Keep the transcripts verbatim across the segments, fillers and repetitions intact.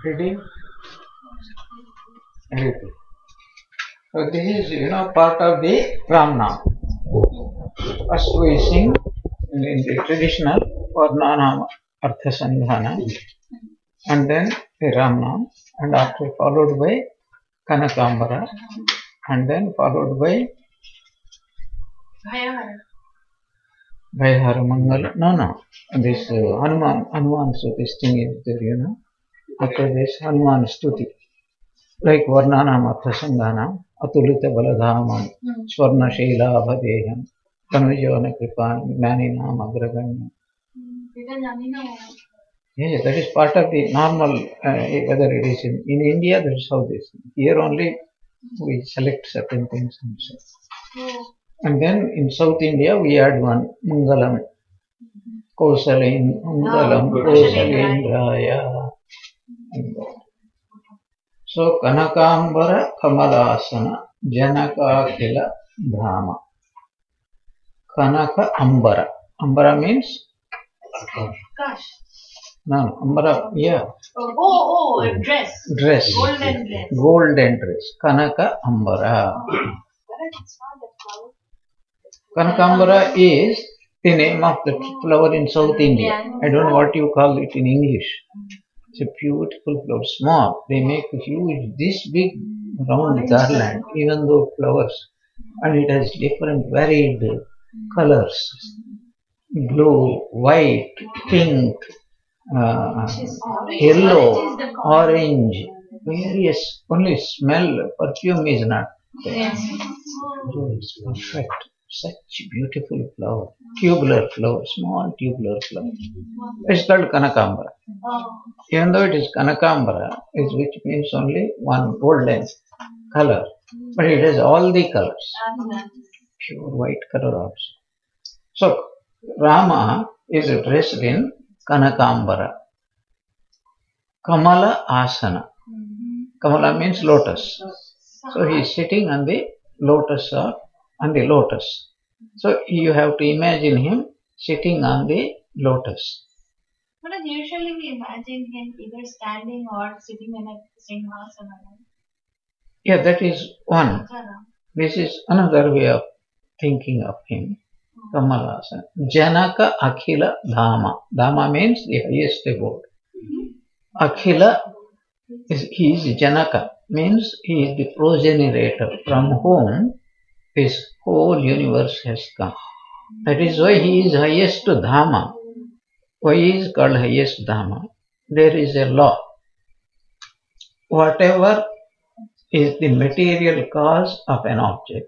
Ready? Ready. So this is, you know, part of the Ram Nam. First we sing in the traditional Varnanam Artha Sandhana, and then the Ram Nam, and after followed by Kanakambara, and then followed by Bhayahara Mangala. No, no. This uh, Hanuman, Hanuman, so this thing is there, you know. After this Hanuman Stuti, like Varnanam Artha Sandhana, Atulita Baladhamam, Swarna Sheila Bhadeham, Tanujana Kripan, Gnani Nam Agraganya. Yeah, that is part of the normal, uh, whether it is in, in India, that is how this. Here only we select certain things and so. And then in South India we add one Mangalam, Kausalin, Mangalam, Kausalindraya. So Kanakambara Kamalasana Janaka Khila Brahma. Kanaka Ambara. Ambara means? Gosh. No, Ambara, yeah. Oh, oh, oh, dress. Dress. Golden dress. Golden dress. Kanaka Ambara. Kanakambara is the name of the flower in South India. I don't know what you call it in English. It's a beautiful flower, small. They make a huge, this big round garland, even though flowers. And it has different varied colors. Blue, white, pink, uh, yellow, orange, various, only smell, perfume is not there. Oh, it's perfect. Such beautiful flower, tubular flower, small tubular flower. It's called Kanakambara. Even though it is Kanakambara, which means only one golden color, but it has all the colors, pure white color also. So Rama is dressed in Kanakambara. Kamala Asana. Kamala means lotus. So he is sitting on the lotus or on the lotus. So you have to imagine him sitting on the lotus. But usually we imagine him either standing or sitting in a Simhasana. Yeah, that is one. This is another way of thinking of him. Kamalasana. Janaka Akhila Dhama. Dhama means the highest abode. Akhila, is, he is Janaka, means he is the progenitor from whom this whole universe has come. That is why he is highest Dhama. Why he is called highest Dhama? There is a law. Whatever is the material cause of an object,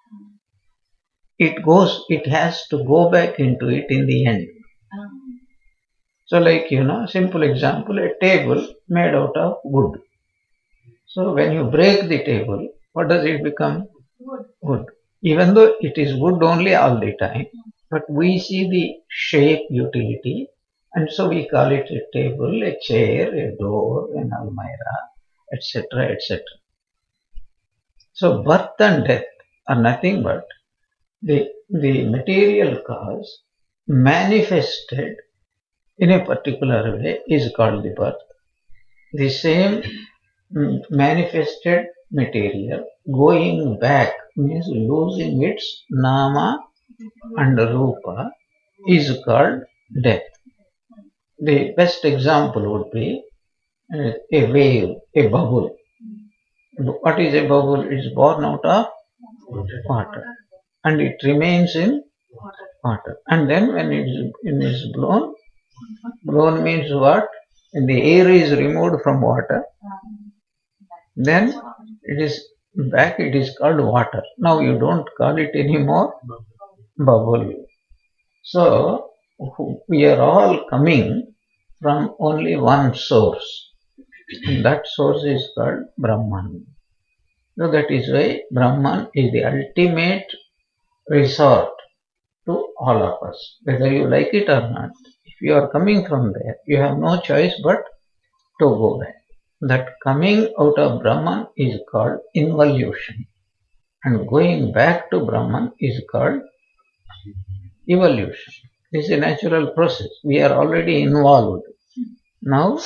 it goes, it has to go back into it in the end. So like, you know, simple example, a table made out of wood. So when you break the table, what does it become? Wood. Wood. Even though it is wood only all the time, but we see the shape, utility, and so we call it a table, a chair, a door, an almirah, et cetera, et cetera. So birth and death are nothing but the, the material cause manifested in a particular way is called the birth. The same manifested material going back means losing its nama and rupa is called death. The best example would be uh, a wave, a bubble. What is a bubble? It is born out of water and it remains in water. And then when it is, it is blown, blown means what? When the air is removed from water, then it is back, it is called water. Now you don't call it anymore bubble. So we are all coming from only one source, and that source is called Brahman. So that is why Brahman is the ultimate resort to all of us, whether you like it or not. If you are coming from there, you have no choice but to go back. That coming out of Brahman is called involution, and going back to Brahman is called evolution. This is a natural process. We are already involved. Now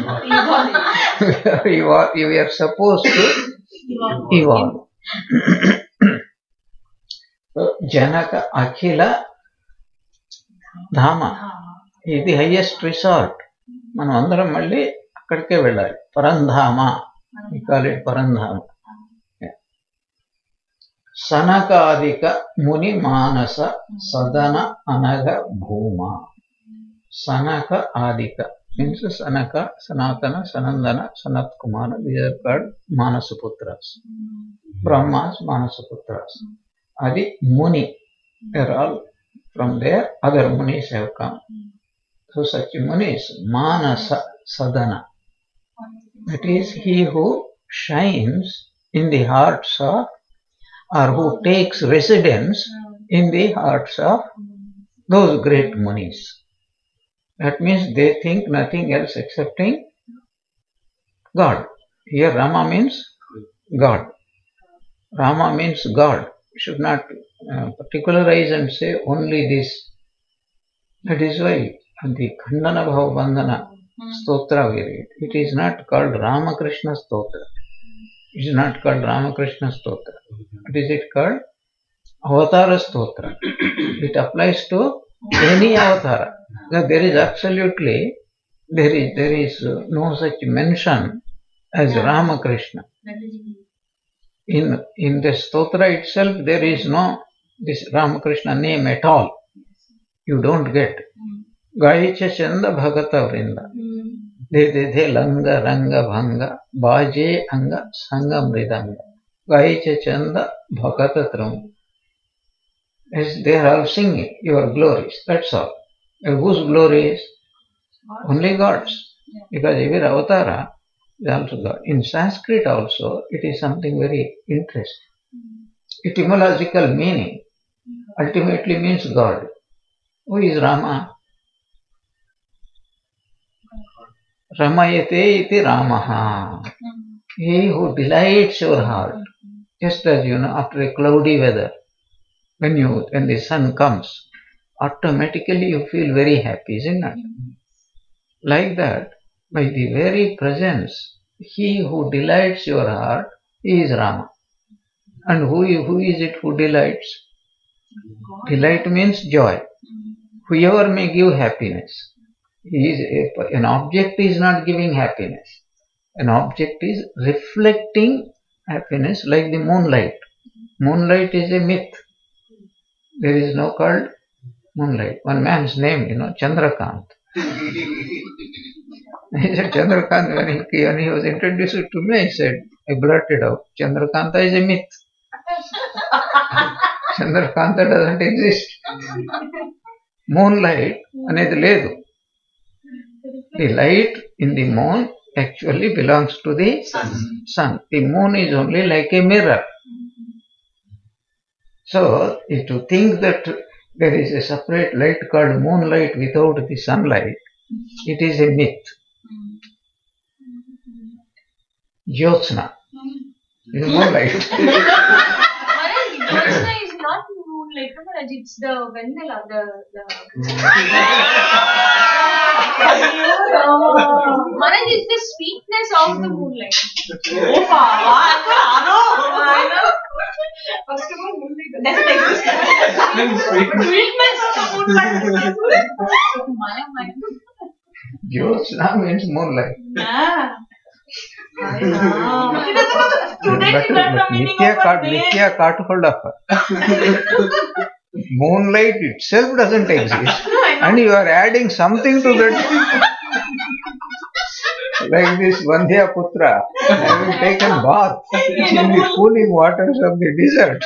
you are you are supposed to evolve. So, Janaka Akhila Dhama is the highest resort. మనం అందరం మళ్ళీ అక్కడికే వెళ్ళాలి. పరంధామ, we call it Parandhama. సనకాదిక Muni Manasa సదన అనగ భూమ. Sanaka ఆదిక means Sanaka, Sanatana, Sanandana, Sanat Kumara, these are called Manasaputras. Brahmas, Manasaputras. Adi Muni, they are all from there, other Munis have come. So such Munis, Manasa Sadana, that is he who shines in the hearts of, or who takes residence in the hearts of those great Munis. That means they think nothing else excepting God. Here Rama means God. Rama means God. You should not uh, particularize and say only this. That is why the Khandana Bhava Bandhana Stotra we read. It is not called Ramakrishna Stotra. It is not called Ramakrishna Stotra. What is it called? Avatara Stotra. It applies to any avatara. Now, there is absolutely, there is, there is no such mention as Ramakrishna. In, in the stotra itself, there is no this Ramakrishna name at all. You don't get. Gaicha Chanda Bhagata Vrinda. De de de langa ranga bhanga baje anga sanga mridanga. Gaicha Chanda Bhagata Tram. As they are all singing your glories, that's all. And whose glories? Only God's. Because every avatara is also God. In Sanskrit also, it is something very interesting. Etymological meaning ultimately means God. Who is Rama? Ramayate iti Ramaha. He who delights your heart. Just as you know, after a cloudy weather, when you when the sun comes, automatically you feel very happy, isn't it? Like that, by the very presence, he who delights your heart, he is Rama. And who, who is it who delights? Delight means joy. Whoever may give happiness. He is a, an object is not giving happiness. An object is reflecting happiness like the moonlight. Moonlight is a myth. There is no called moonlight. One man's name, you know, Chandrakant. He said Chandrakant, when he, when he was introduced to me, I said, I blurted out, Chandrakanta is a myth. Chandrakanta doesn't exist. Moonlight అనేది లేదు. The light in the moon actually belongs to the sun. The moon is only like a mirror. So, if you think that there is a separate light called moonlight without the sunlight, it is a myth. Jyotsna is moonlight. Jyotsna is not moonlight, it's the vanilla, the... the... Maharaj, it's the sweetness of the moonlight. Oh, first of all, moonlight doesn't exist. Sweetness of moonlight. Jyotsna means moonlight. Yeah. But, but Nitya can't, Nitya can't hold up. Moonlight itself doesn't exist. And you are adding something to that. Like this Vandhya Putra having taken bath in the cooling waters of the desert.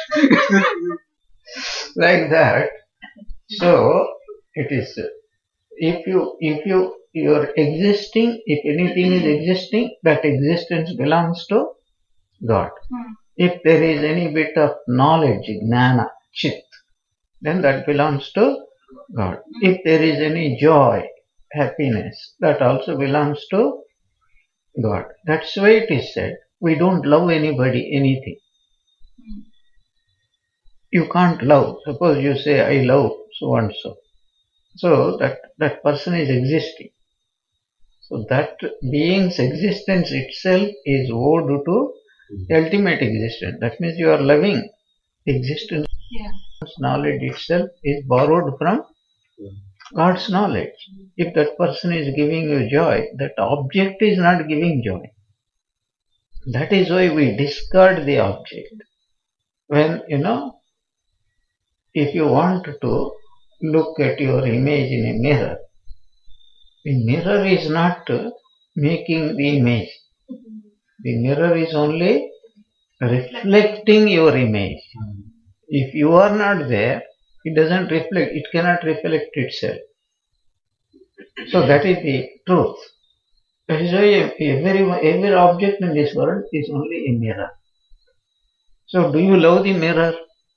Like that. So, it is, if you, if you, you are existing, if anything is existing, that existence belongs to God. Hmm. If there is any bit of knowledge, jnana, chit, then that belongs to God. Hmm. If there is any joy, happiness, that also belongs to God. That's why it is said, we don't love anybody, anything. Hmm. You can't love. Suppose you say, I love so and so. So that, that person is existing. So that being's existence itself is owed to ultimate existence. That means you are loving existence. Yeah. Knowledge itself is borrowed from God's knowledge. If that person is giving you joy, that object is not giving joy. That is why we discard the object. When, you know, if you want to look at your image in a mirror, the mirror is not making the image. The mirror is only reflecting your image. If you are not there, it doesn't reflect, it cannot reflect itself. So that is the truth. That is why every, every object in this world is only a mirror. So do you love the mirror?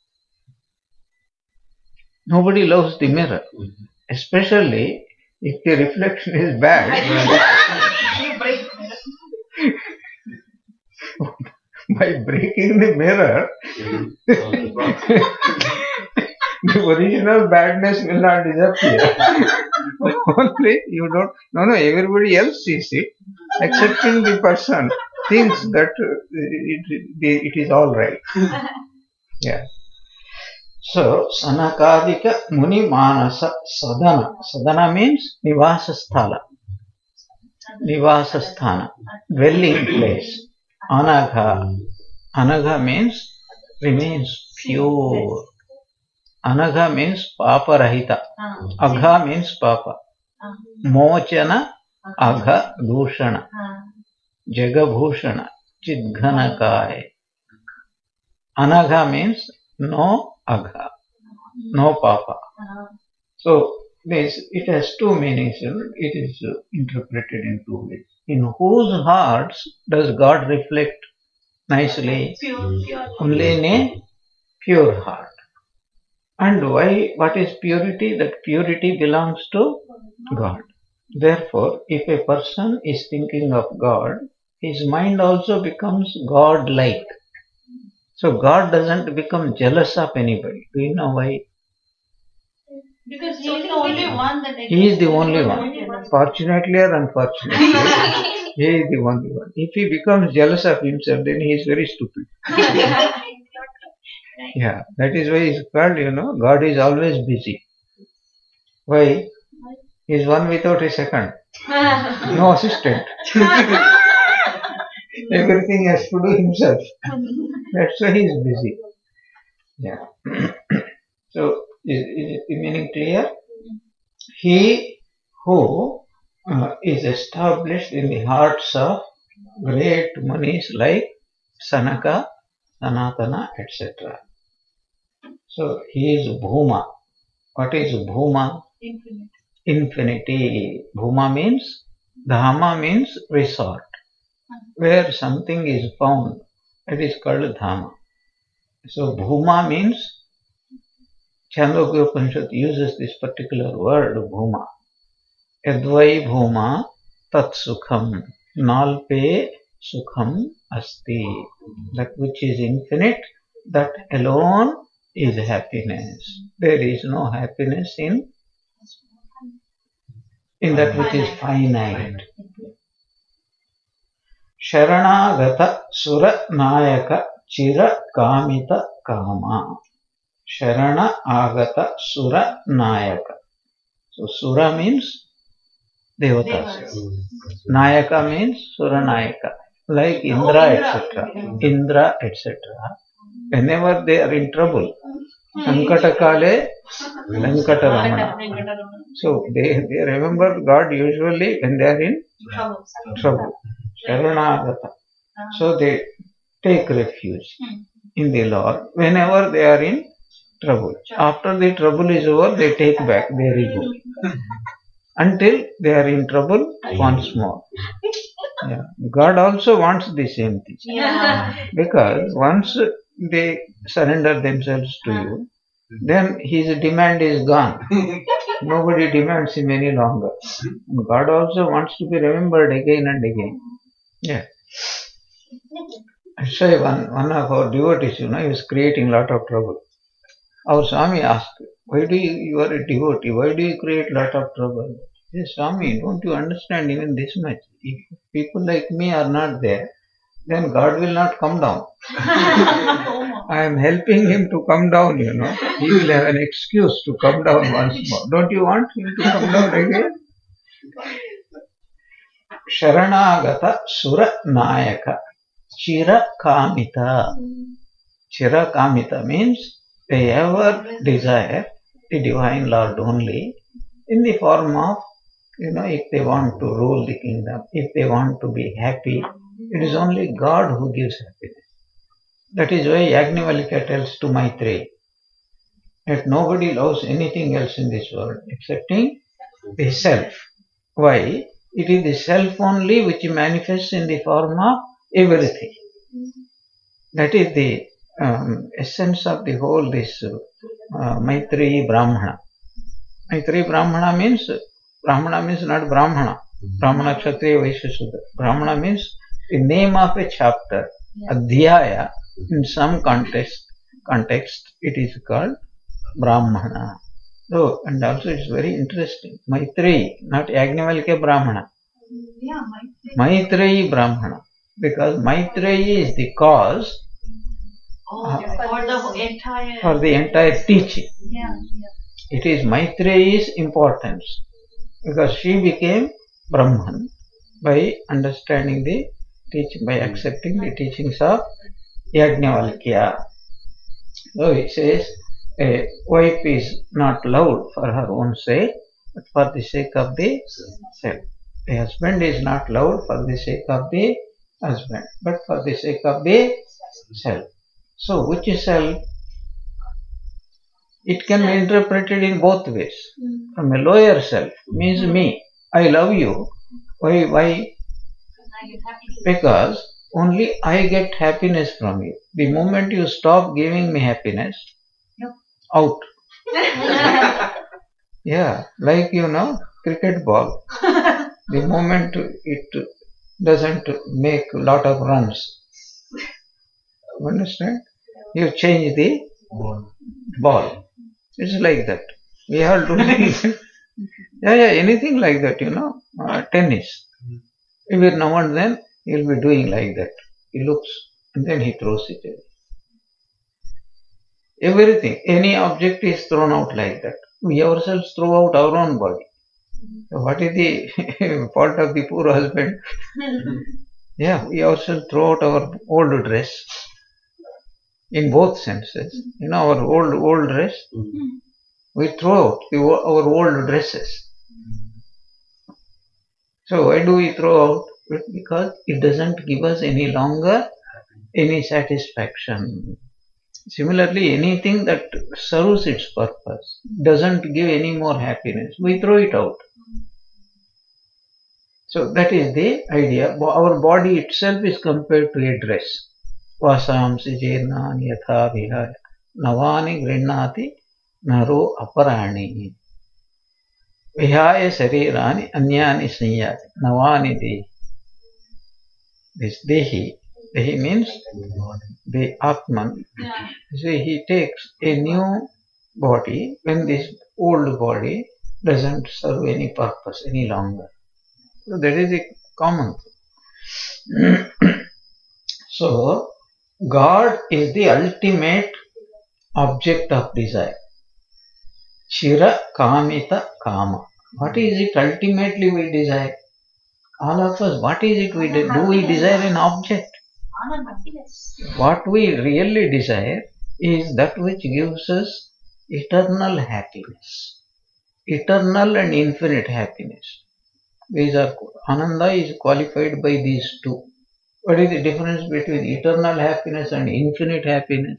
Nobody loves the mirror. Especially if the reflection is bad. By breaking the mirror, the original badness will not disappear. Only you don't, no, no, everybody else sees it, excepting the person thinks that it, it, it is all right. Yeah. So, Sanakadika Muni Manasa Sadhana. Sadhana means Nivasa Sthala. Nivasa Sthana, dwelling place. Anagha. Anagha means remains pure. Anagha means Papa Rahita. Agha means Papa. Mochana, Agha, Bhushana. Jagabhushana, Chidghanakaya. Anagha means no Agha, no Papa. So, this, it has two meanings. It is interpreted in two ways. In whose hearts does God reflect nicely? Pure, pure. Only in a pure heart. And why? What is purity? That purity belongs to God. Therefore, if a person is thinking of God, his mind also becomes God-like. So God doesn't become jealous of anybody. Do you know why? Because he is the only one that He is the only one. Fortunately or unfortunately, he is the only one. If he becomes jealous of himself, then he is very stupid. Yeah, that is why he is called, you know, God is always busy. Why? He is one without a second. No assistant. Everything has to do himself. That's why he is busy. Yeah. So, is, is the meaning clear? He who uh, is established in the hearts of great munis like Sanaka, Sanatana, et cetera. So, he is Bhuma. What is Bhuma? Infinite. Infinity. Bhuma means, Dhama means resort. Where something is found, it is called Dhama. So, Bhuma means, Chandogya Upanishad uses this particular word, Bhuma. Yadvai Bhuma Tat Sukham Nalpe Sukham Asti. That which is infinite, that alone is happiness. There is no happiness in, in that which is finite. Sharanagata Sura Nayaka Chira Kamita Kama. Sharana Agata Sura Nayaka. So Sura means Devatas. Nayaka means Sura Nayaka. Like Indra, et cetera. Indra, et cetera. Whenever they are in trouble, Sankata Kale, Venkata Ramana. So they, they remember God usually when they are in trouble. Sharanagata. So they take refuge in the Lord whenever they are in trouble. After the trouble is over, they take back their ego. Until they are in trouble once more. Yeah. God also wants the same thing. Yeah. Because once they surrender themselves to you, then his demand is gone. Nobody demands him any longer. And God also wants to be remembered again and again. Yeah. So one, one of our devotees, you know, he was creating a lot of trouble. Our Swami asked, why do you, you are a devotee, why do you create a lot of trouble? Yes, Swami, don't you understand even this much? If people like me are not there, then God will not come down. I am helping him to come down, you know. He will have an excuse to come down once more. Don't you want him to come down again? Sharanagata Sura Nayaka Chira Kamita. Chira Kamita means they ever desire the Divine Lord only in the form of, you know, if they want to rule the kingdom, if they want to be happy, it is only God who gives happiness. That is why Yajnavalkya tells to Maitreyi that nobody loves anything else in this world excepting the self. Why? It is the self only which manifests in the form of everything. That is the um, essence of the whole this uh, Maitreyi Brahmana. Maitreyi Brahmana means, Brahmana means not Brahmana. Brahmana, Kshatriya, Vaishya, Sudra. Brahmana means the name of a chapter. Adhyaya, in some context, context it is called Brahmana. So, and also it's very interesting. Maitreyi, not Yajnavalkya Brahmana. Yeah, Maitreyi. Maitreyi Brahmana. Because Maitreyi is the cause Oh, for the entire. for the entire teaching. Yeah, yeah. It is Maitreyi's importance. Because she became Brahman by understanding the teaching, by accepting the teachings of Yajnavalkya. So he says, a wife is not loved for her own sake, but for the sake of the self. A husband is not loved for the sake of the husband, but for the sake of the self. So which is self? It can be interpreted in both ways. From a lower self, means me. I love you. Why? Why? I get happy. Because only I get happiness from you. The moment you stop giving me happiness, Yep. out. Yeah, like you know, cricket ball. The moment it doesn't make a lot of runs, understand? You change the ball. It's like that. We are doing, yeah, yeah, anything like that, you know, uh, tennis. Every now and then he'll be doing like that. He looks and then he throws it away. Everything, any object is thrown out like that. We ourselves throw out our own body. So what is the fault of the poor husband? Yeah, we ourselves throw out our old dress. In both senses. You know, our old, old dress. We throw out the, our old dresses. So why do we throw out? Because it doesn't give us any longer any satisfaction. Similarly, anything that serves its purpose doesn't give any more happiness. We throw it out. So that is the idea. Our body itself is compared to a dress. Vasamsi jirnani yatha vihaya navani grinnati naro aparani vihaya sarirani anyani snyati navani dehi. This dehi, dehi means the Atman. Yeah. See, he takes a new body when this old body doesn't serve any purpose any longer. So that is a common thing. So God is the ultimate object of desire. Chira Kamita Kama. What is it ultimately we desire? All of us, what is it we do? Do we desire an object? Honor, happiness. What we really desire is that which gives us eternal happiness. Eternal and infinite happiness. These are, Ananda is qualified by these two. What is the difference between eternal happiness and infinite happiness?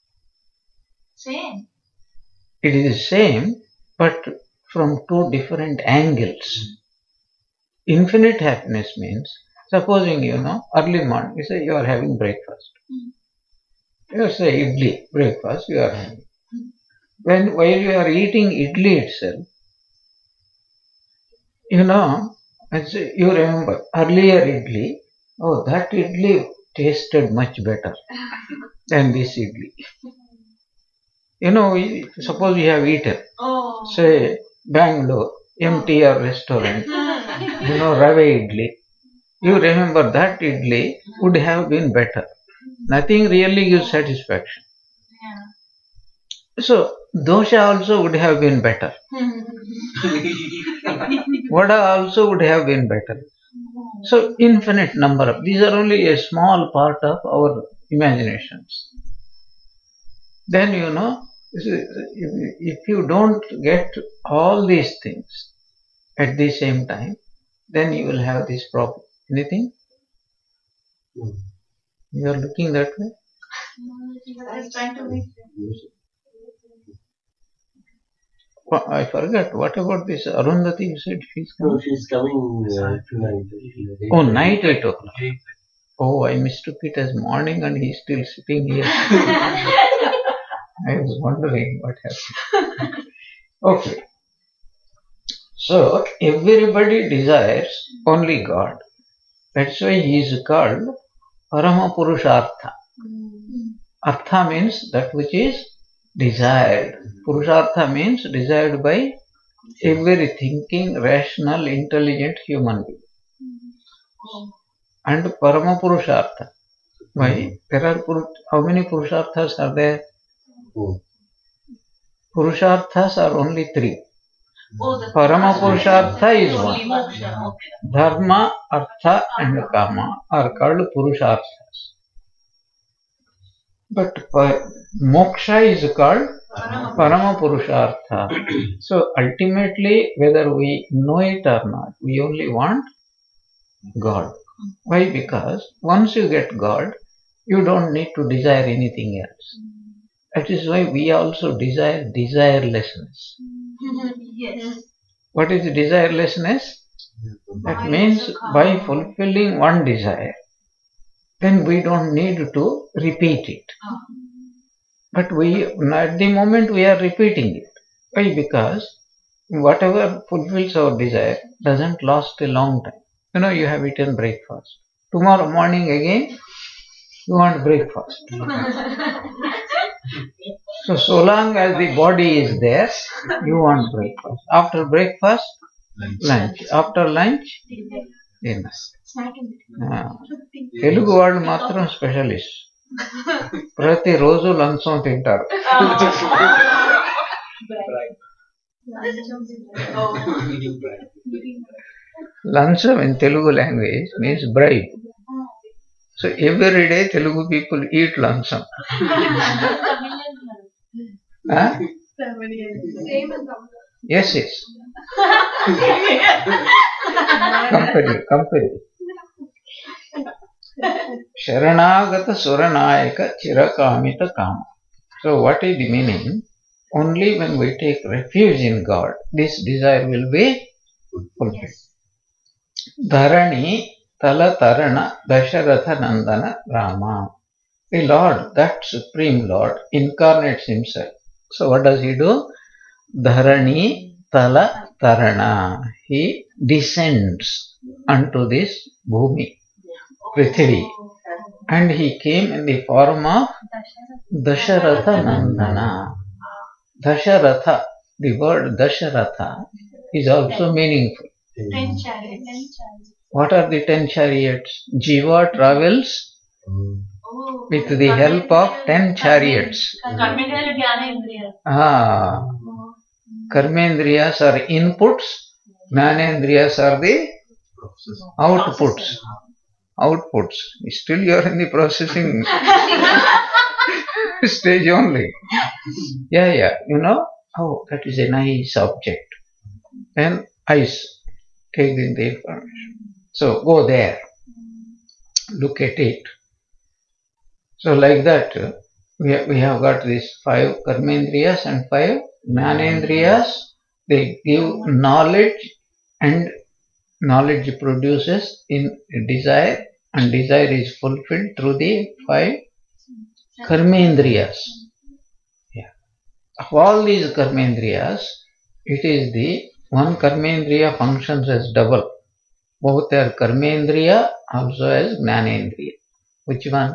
Same. It is the same, but from two different angles. Infinite happiness means, supposing you know, early morning, you say you are having breakfast. You say idli, breakfast, you are having. When while you are eating idli itself, you know, you remember earlier idli, oh, that idli tasted much better than this idli. You know, we, suppose we have eaten, Oh. say, Bangalore, M T R restaurant, you know, Rave Idli. You remember that idli would have been better. Nothing really gives satisfaction. Yeah. So, dosha also would have been better. Vada also would have been better. So, infinite number of these are only a small part of our imaginations. Then you know, if you don't get all these things at the same time, then you will have this problem. Anything? You are looking that way? I was trying to make Oh, I forgot. What about this Arundhati? You said she's coming? No, she's coming uh, tonight. Oh, night eight o'clock. Oh, I mistook it as morning and he's still sitting here. I was wondering what happened. Okay. So, everybody desires only God. That's why he is called Parama Purushartha. Artha means that which is desired. Purushartha means desired by every thinking, rational, intelligent human being. And Parama Purushartha. Why? There are Pur- how many Purusharthas are there? Oh. Purusharthas are only three. Oh, the Parama Purushartha is one. only moksha. Okay. Dharma, Artha and Kama are called Purusharthas. But pa- moksha is called Parama Purushartha. So ultimately, whether we know it or not, we only want God. Why? Because once you get God, you don't need to desire anything else. That is why we also desire desirelessness. Yes. What is desirelessness? That means by fulfilling one desire, then we don't need to repeat it. But we, at the moment we are repeating it. Why? Because whatever fulfills our desire doesn't last a long time. You know, you have eaten breakfast. Tomorrow morning again, you want breakfast. So, so long as the body is there, you want breakfast. After breakfast, lunch. After lunch, dinner. Telugu వాళ్ళు మాత్రం specialist ప్రతి రోజు లంచం తింటారు లంచం in Telugu language means bribe. So every day Telugu people eat లంచం. Huh? Yes, yes. Compare, compare. Sharanagata Suranayaka Chirakamita Kama. So what is the meaning? Only when we take refuge in God, this desire will be fulfilled. Dharani Tala Tarana Dasharatha Nandana Rama. The Lord, that Supreme Lord, incarnates himself. So what does he do? Dharani Tala Tarana. He descends unto this Bhumi, Prithvi. And he came in the form of Dasharatha Nandana. Dasharatha, the word Dasharatha is also meaningful. Ten chariots. What are the ten chariots? Jiva travels with the help of ten chariots. Karmendriya, Jnanendriya. Ah, Karmendriyas are inputs, Jnanendriyas are the outputs. Outputs. Still you are in the processing stage only. Yeah, yeah. You know, oh, that is a nice object. And eyes take in the information. So go there. Look at it. So like that, we have, we have got these five Karmendriyas and five Jnanendriyas. They give knowledge, and knowledge produces in desire, and desire is fulfilled through the five Karmendriyas. Yeah. Of all these Karmendriyas, it is the one Karmendriya functions as double. Both are Karmendriya also as Jnanendriya. Which one?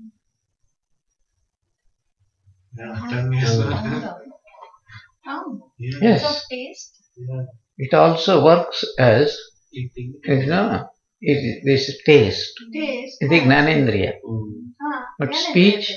Yeah, ten years. Oh. Yeah. Yes. So taste. Yeah. It also works as, Eating. you know, it, this taste, Taste. the Gnanendriya. Mm. Ah, But yeah, speech,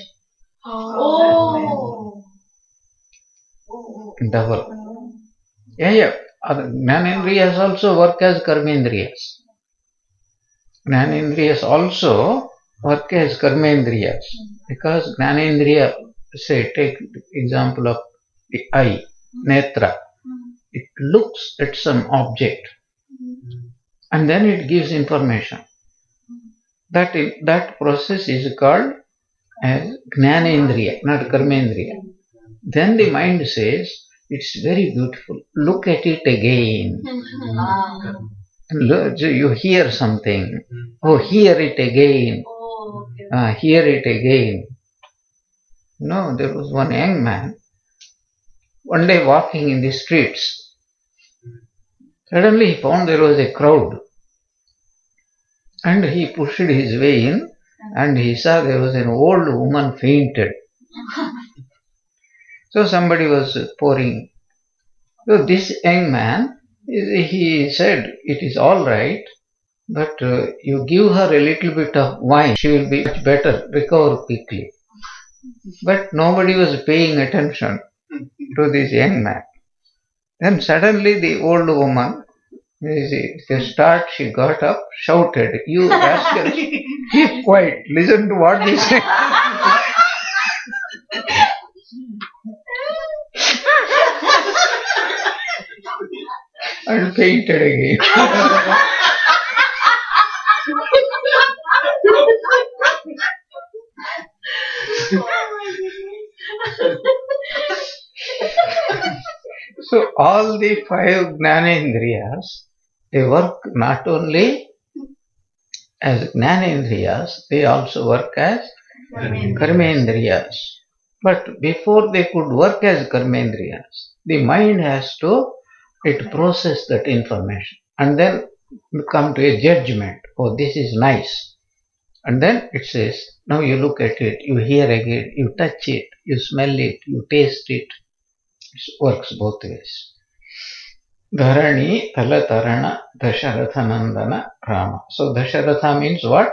Oh. Oh. double. Oh. Yeah, yeah. Other Gnanendriyas also work as Karmendriyas. Gnanendriyas also work as Karmendriyas. Because Gnanendriya, say, take example of the eye, netra. It looks at some object and then it gives information. That, that process is called as Gnanendriya, not Karmendriya. Then the mind says, it's very beautiful. Look at it again. Look, you hear something. Oh, hear it again. Oh, okay. Ah, hear it again. No, there was one young man, one day walking in the streets. Suddenly he found there was a crowd. And he pushed his way in and he saw there was an old woman fainted. So somebody was pouring. So this young man, he said, it is all right, but uh, you give her a little bit of wine, she will be much better, recover quickly. But nobody was paying attention to this young man. Then suddenly the old woman, the start she got up, shouted, you rascal, keep quiet, listen to what they say. And fainted again. So all the five Gnanendriyas, they work not only as Gnanendriyas, they also work as Karmendriyas. But before they could work as Karmendriyas, the mind has to it process that information and then come to a judgment. Oh, this is nice. And then it says, now you look at it, you hear again, you touch it, you smell it, you taste it. It works both ways. Dharani Talatarana Dasharatha Nandana Rama. So Dasharatha means what?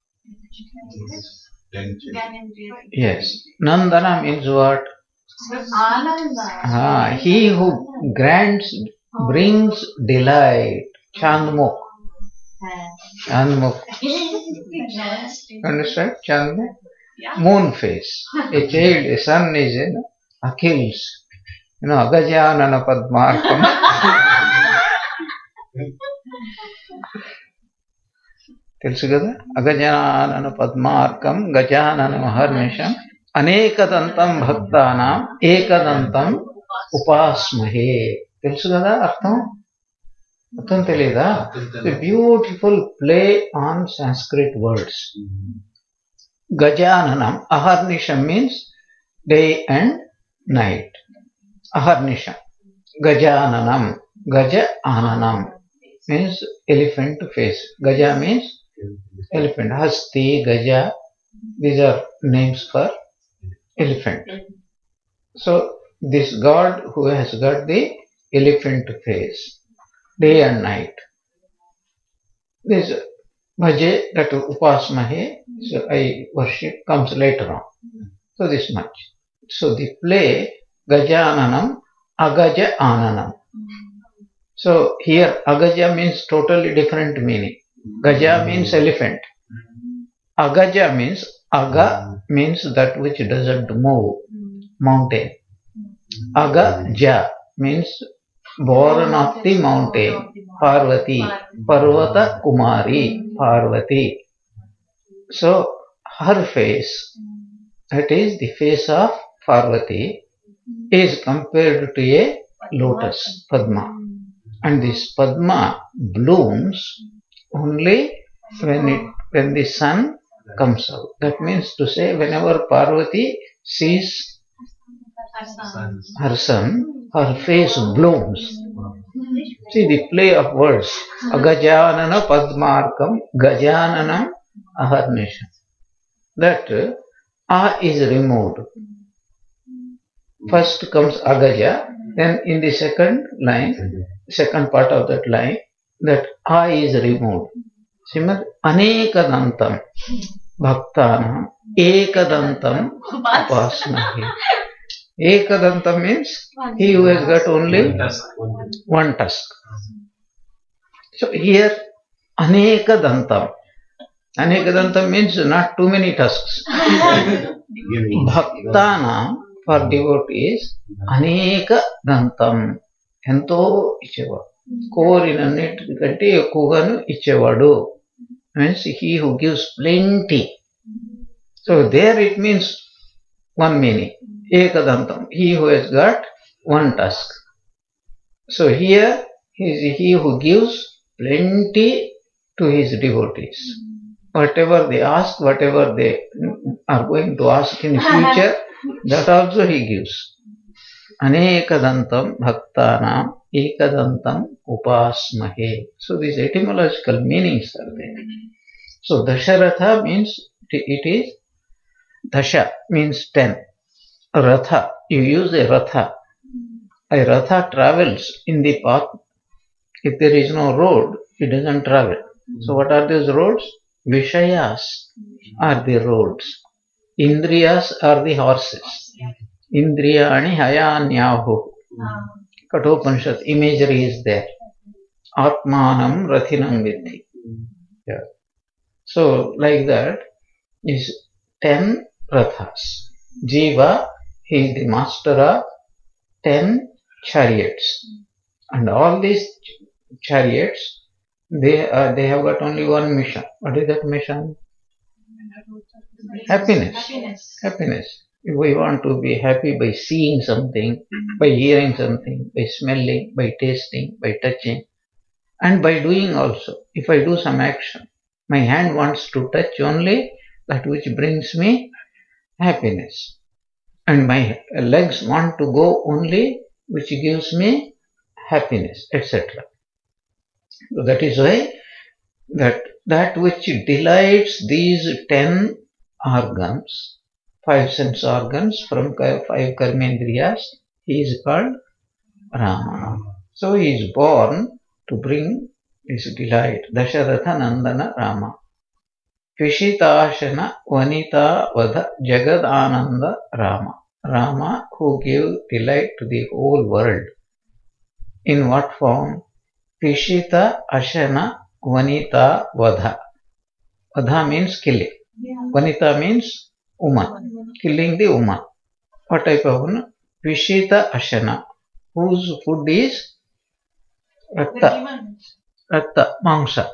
Yes. Nandana means what? Ananda. Ah, he who grants, brings delight. Chandmukh. Chandmukh. Understand? Chandmukh? Moon face. A child, a son is in Achilles. You know, Agajanana Padmarkam. తెలుసు కదా అగజానన పద్మార్కం గజానన మహర్నిషం అనేకదంతం భక్తానాం ఏకదంతం ఉపాస్మహే తెలుసు కదా అర్థం అర్థం తెలియదా the beautiful play on Sanskrit words గజాననం అహర్నిషం means day and night అహర్నిషం గజాననం గజ ఆననం means elephant face. Gaja means elephant. Hasti, Gaja, these are names for elephant. So this God who has got the elephant face, day and night. This bhaje, that upasmahe, so I worship, comes later on. So this much. So the play Gajananam, Agaja Ananam. So here Agaja means totally different meaning. Gaja means elephant. Agaja means, Aga means that which doesn't move, mountain. Agaja means born of the mountain, Parvati, Parvata Kumari, Parvati. So her face, that is the face of Parvati, is compared to a lotus, Padma. And this Padma blooms only when it when the sun comes out. That means to say whenever Parvati sees her son, her face blooms. See the play of words. Agajanana Padmarkam Gajananam Aharnisham. That A is removed. First comes Agaja, Then in the second line, second part of that line, that A is removed. Similar, Anekadantam Bhaktanam Ekadantam Upasmahe. Ekadantam means he who has got only one tusk. So here Anekadantam. Anekadantam means not too many tusks. Bhaktanam for devotees Anekadantam. Ento ichevadu. కోరినన్నిటికంటే ఎక్కువగాను ఇచ్చేవాడు means he who gives plenty. So there it means one meaning, ekadantam, he who has got one tusk. So here he is he who gives plenty to his devotees. Whatever they ask, whatever they are going to ask in future, that also he gives. Anekadantam bhaktanam ekadantam upasmahe. So these etymological meanings are there. So Dasharatha means it is, Dasha means ten. Ratha, you use a Ratha. A Ratha travels in the path. If there is no road, it doesn't travel. So what are those roads? Vishayas are the roads. Indriyas are the horses. Indriyani hayanyahu. Kathopanishad imagery is there. Atmanam rathinam vidhi. Yeah. So like that is ten rathas. Jiva, he is the master of ten chariots. And all these chariots, they are, they have got only one mission. What is that mission? Happiness. Happiness. Happiness. If we want to be happy by seeing something, by hearing something, by smelling, by tasting, by touching, and by doing also. If I do some action, my hand wants to touch only that which brings me happiness. And my legs want to go only which gives me happiness, et cetera. So that is why that, that which delights these ten organs, five sense organs from five karmendriyas, he is called Rama. So he is born to bring this delight. Dasharatha Nandana Rama. Vishitashana Vanita Vada Jagad Ananda Rama. Rama who gave delight to the whole world. In what form? Vishita Ashana Vanita Vada. Vada means killing. Vanita means woman. Killing the woman. What type of woman? Vishita Ashana. Whose food is Rakta. Rakta, Mamsa.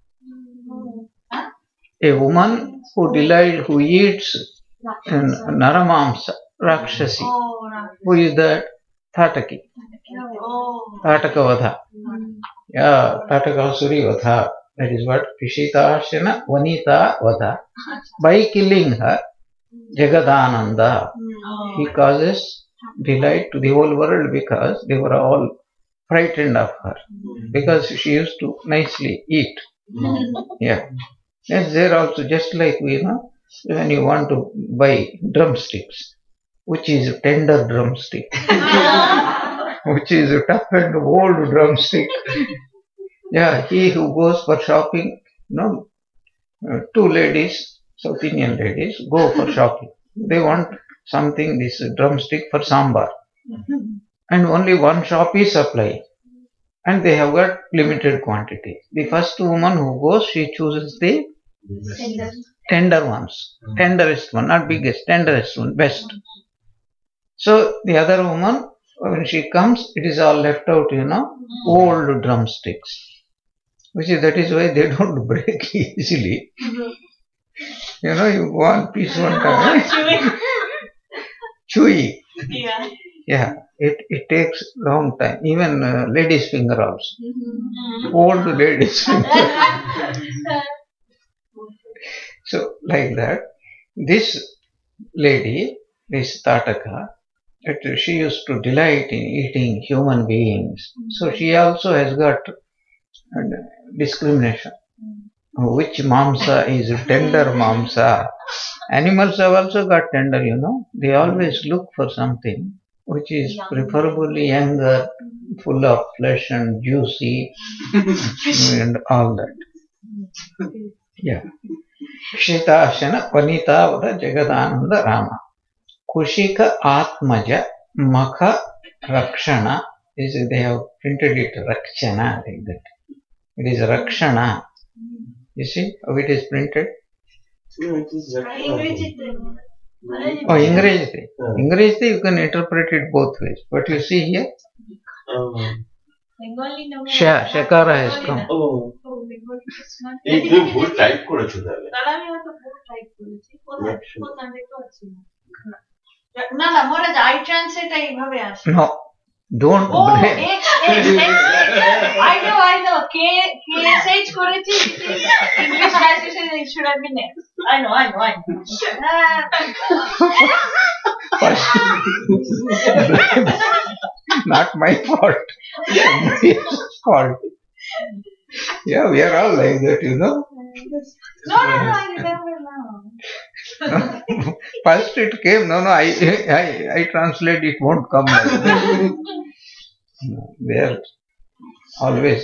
A woman who delights, who eats Naramamsa, Rakshasi. Oh, right. Who is that? Tataki. Oh. Tatakavadha. Yeah, Tatakasuri Vadha. That is what? Vishitashana Vanita Vadha. By killing her, Jagadananda, Oh. he causes delight to the whole world because they were all frightened of her. Because she used to nicely eat. Yeah. Yes, there also, just like we know, when you want to buy drumsticks, which is a tender drumstick, which is a tough and old drumstick. Yeah, he who goes for shopping, you know, uh, two ladies, South Indian ladies, go for shopping. They want something, this drumstick for sambar. And only one shop is supplying. And they have got limited quantity. The first woman who goes, she chooses the tender ones. Tenderest one, not biggest, tenderest one, best. So the other woman, when she comes, it is all left out, you know, old drumsticks. Which is, that is why they don't break easily. You know, you go on piece one time. Chewy. Yeah. Yeah, it, it takes long time. Even uh, ladies' finger also. Old ladies' finger. So, like that, this lady, this Tataka, it, she used to delight in eating human beings. So, she also has got uh, discrimination. Which mamsa is tender mamsa. Animals have also got tender, you know. They always look for something which is preferably younger, full of flesh and juicy and all that. Yeah. Kshitashana Vanitavada Jagadananda Rama. Kushika Atmaja Makha Rakshana. Is they have printed it Rakshana like that. It is Rakshana. You see how it is printed? No, it is Rakshana. Oh, Ingredite. Ingredite you can interpret it both ways. But you see here, Um, Sha, Shakara has come. oh, Bengali is not. এই তুমি ভুল type করেছো তাহলে তাহলে আমি হয়তো ভুল type করেছি কোথায় কোথায় দেখতে পাচ্ছি না না না মোরা আই ট্রান্সলেট এইভাবে আসে No, don't ও blame. X X I know I know K K S H করেছি English translation it should have been X I know I know I know Not my fault. Somebody's fault. Yeah, we are all like that, you know. no no no I remember now First it came, no, no, I, I, I translate, it won't come like that. No, they are always.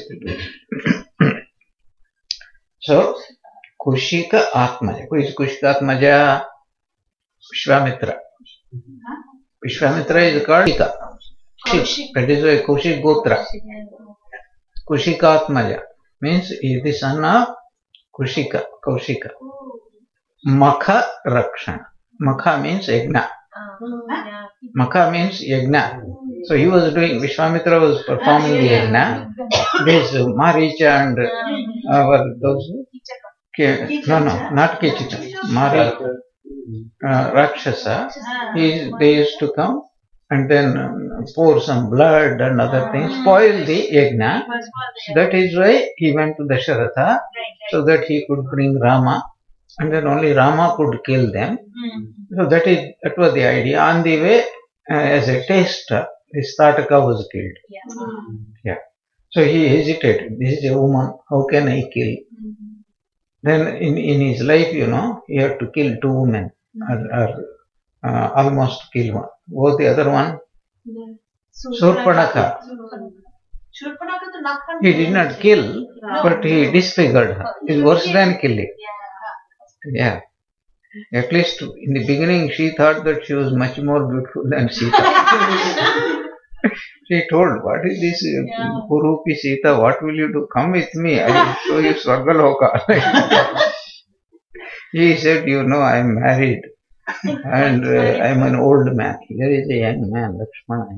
So, Kushika Atmaja. Who is Kushika Atmaja? Vishwamitra. Vishwamitra is called Kushika. That is why Kushik Gotra. Kushika Atmaja means he is the son of Kushika. Kaushika. Makha Rakshana. Makha means yagna. Makha means yagna. So he was doing, Vishwamitra was performing the yagna. This Maricha and uh, were those, Ke- no, no, not Kechika. Mari, uh, Rakshasa. He, they used to come and then um, pour some blood and other things, spoil the yagna. That is why he went to Dasharatha, so that he could bring Rama, and then only Rama could kill them. So that is that was the idea. On the way, uh, as a taster, this Tataka was killed. Yeah. So he hesitated. This is a woman. How can I kill? Then in, in his life, you know, he had to kill two women, or, or uh, almost kill one. What was the other one? Surpanaka. Shurpanaka to Nakhan He did not kill, but he disfigured her. It's worse than killing. Yeah. At least in the beginning, she thought that she was much more beautiful than Sita. She told, what is this uh, Kurupi Sita? What will you do? Come with me. I will show you Swargaloka. He said, you know, I am married. And uh, I am an old man. Here is a young man, Lakshmana.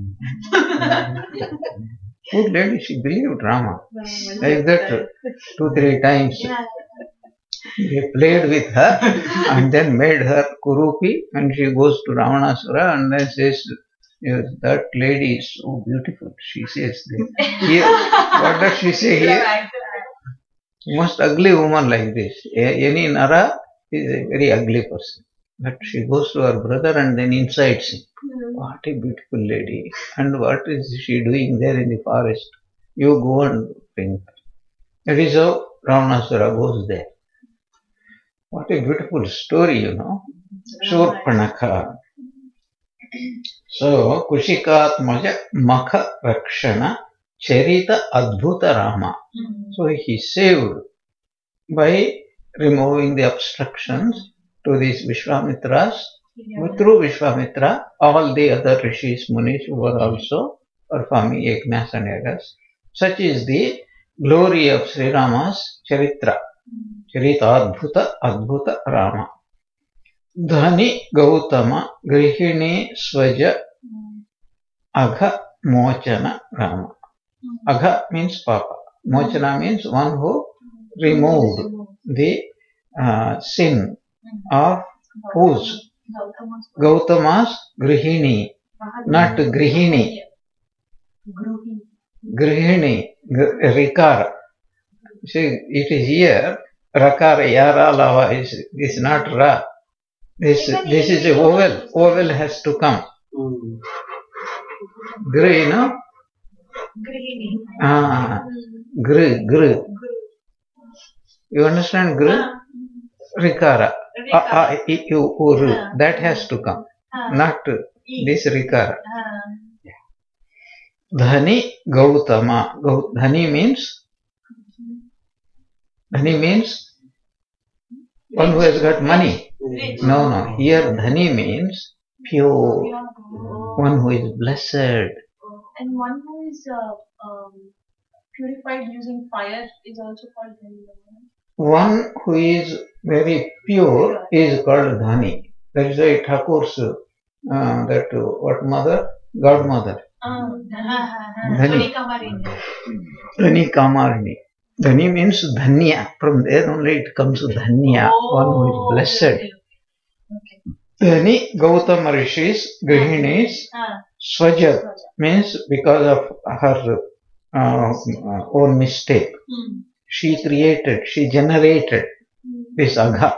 Good lady, she believed Rama. Like that, uh, two, three times. They played with her and then made her Kurupi, and she goes to Ravanasura and then says, yes, that lady is so beautiful. She says, here, what does she say here? Most ugly woman like this. Any Nara is a very ugly person. But she goes to her brother and then incites him. What a beautiful lady. And what is she doing there in the forest? You go and bring her. That is how Ravanasura goes there. What a beautiful story, you know. Surpanaka. So, Kushikatmaja Makha Rakshana Charita Adbhuta Rama. So, he saved by removing the obstructions to these Vishwamitras. Through Vishwamitra, all the other Rishis, Munis were also performing yajnas and yagas. Such is the glory of Sri Rama's Charitra. Charita Adbhuta Adbhuta Rama. Dhani Gautama Grihini Swaja Agha Mochana Rama. Agha means Papa. Mochana means one who removed the uh, sin of whose? Gautama's Grihini, not Grihini. Grihini, Rikara. See, it is here, Rakara, Yara, Lava is, is not Ra. This, this is a vowel. Vowel has to come. Gri, no? Ah, Gri, Gri. You understand Gri? Rikara. Ah, ah, I, U, U, R. That has to come. Not E. this Rikara. Ah. Dhani Gautama. Gau- Dhani means, Dhani means one who has got money. Rich. No, no. Here Dhani means pure, Oh. one who is blessed. And one who is uh, um, purified using fire is also called Dhani. One who is very pure is called Dhani. That is why Thakur's, uh, that uh, what mother? Godmother. Ah, ah, ah, ah. Dhani. Dhani Kamarini. Dhani Kamarini. Dhani means Dhanya. From there only it comes to Dhanya, one who is blessed. Okay. Okay. Dhani Gautama Rishis, Grihinis, Ah. Swajat means because of her uh, own mistake. Hmm. She created, she generated this Agha.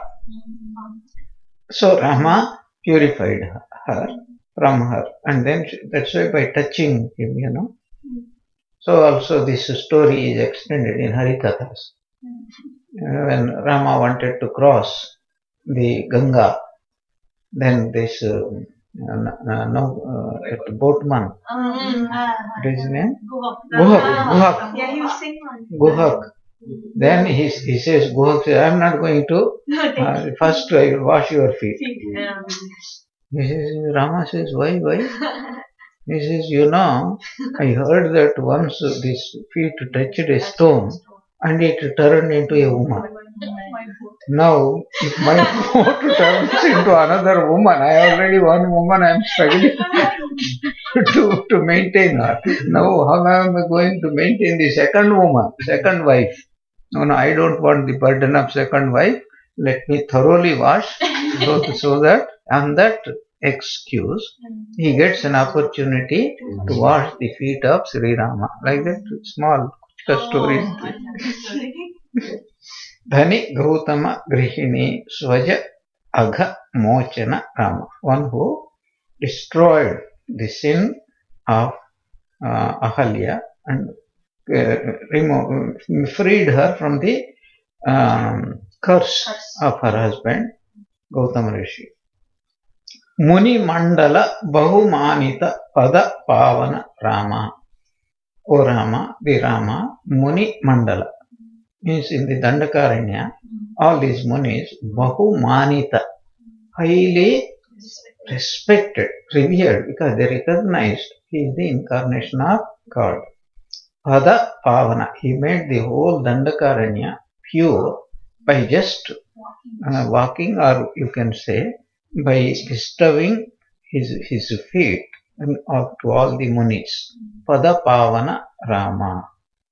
So Rama purified her, her from her, and then she, that's why by touching him, you know. So also this story is extended in Harikathas. Uh, when Rama wanted to cross the Ganga, then this uh, uh, no, uh, that boatman, Mm, ah, what is his name? Guhak. Guhak, Ah, Guhak. Yeah, he was singing one. Guhak. Then he, he says, Guhak says, I am not going to, uh, first I will wash your feet. Yeah. He says, Rama says, why, why? He says, you know, I heard that once this feet touched a stone and it turned into a woman. Now, if my foot turns into another woman, I already one woman, I am struggling to, to maintain her. Now, how am I going to maintain the second woman, second wife? No, no, I don't want the burden of second wife. Let me thoroughly wash so, so that on that excuse, he gets an opportunity to wash the feet of Sri Rama. Like that, small kuchka stories. Dhani Gautama Grihini Swaja Agha Mochana Rama. One who destroyed the sin of uh, Ahalya and uh, remo- freed her from the um, curse of her husband, Gautama Rishi. Muni Mandala Bahumanita Pada Pavana Rama. O Rama, the Rama, Muni Mandala. Means in the Dandakaranya, all these munis, Bahumanita, highly respected, revered, because they recognized he is the incarnation of God. Pada Pavana, he made the whole Dandakaranya pure by just uh, walking, or you can say, by bestowing his, his feet and, uh, to all the munis. Pada Pavana Rama.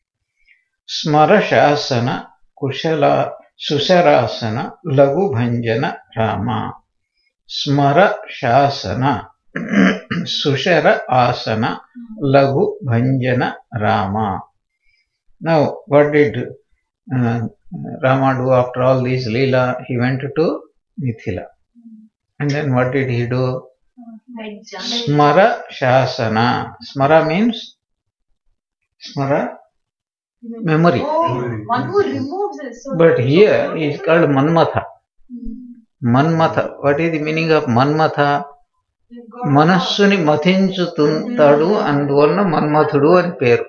Smara Shasana Kushala Susarasana Lagu Bhanjana Rama. Smara Shasana Sushara Asana Lagu Bhanjana Rama. Now, what did uh, Rama do after all these Leela? He went to Mithila. And then what did he do? Smara Shasana. Smara means Smara, memory. Oh, one who removes it. So But here he is called Manmatha. Manmatha. What is the meaning of Manmatha? Manassuni mathinchutundadu and one Manmathudu and Peru.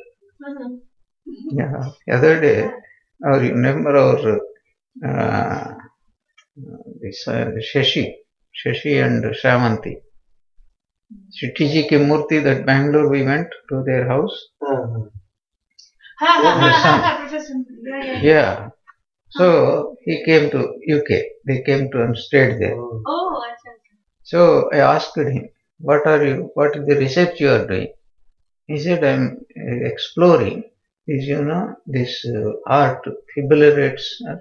Yeah. The other day, I remember our uh, this uh, Shashi, Shashi and Shravanti. Shittiji Ki Murti, that Bangalore we went to their house. Uh-huh. Ha ha ha Yes, ha sir. ha, Professor. Yeah, yeah. Yeah. So he came to U K. They came to and stayed there. Oh, acha, acha. So I asked him, what are you, what is the research you are doing? He said, I am uh, exploring this, you know, this uh, art, fibrillates, uh,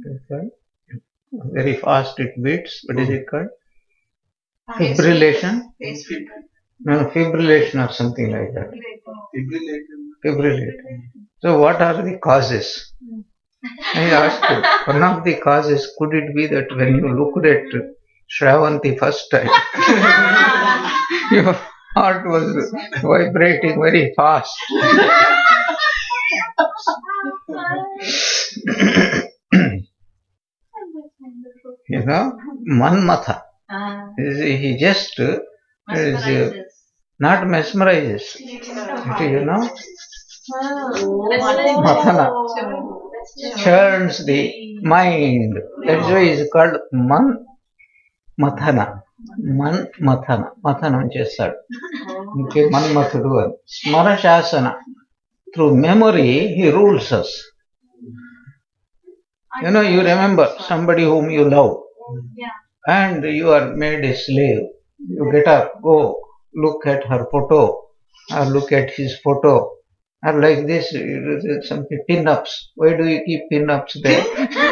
very fast it beats. What is it called? Fibrillation? No, fibrillation or something like that. Fibrillate. So what are the causes? I asked him, one of the causes, could it be that when you looked at Shravanti first time, your heart was vibrating very fast? You know, Manmatha. Ah. He just It is, uh, Mesmerizes. not mesmerizes. It, you know, Oh. Mathana. Churns the mind. That's why it's called Man Mathana. Man Mathana. Mathanam chestadu. Okay, Manmathudu అని. Smarashasana. Through memory, he rules us. You know, you remember somebody whom you love, Yeah. and you are made a slave. You get up, go look at her photo, or look at his photo, or like this, you do some pin-ups. Why do you keep pin-ups there?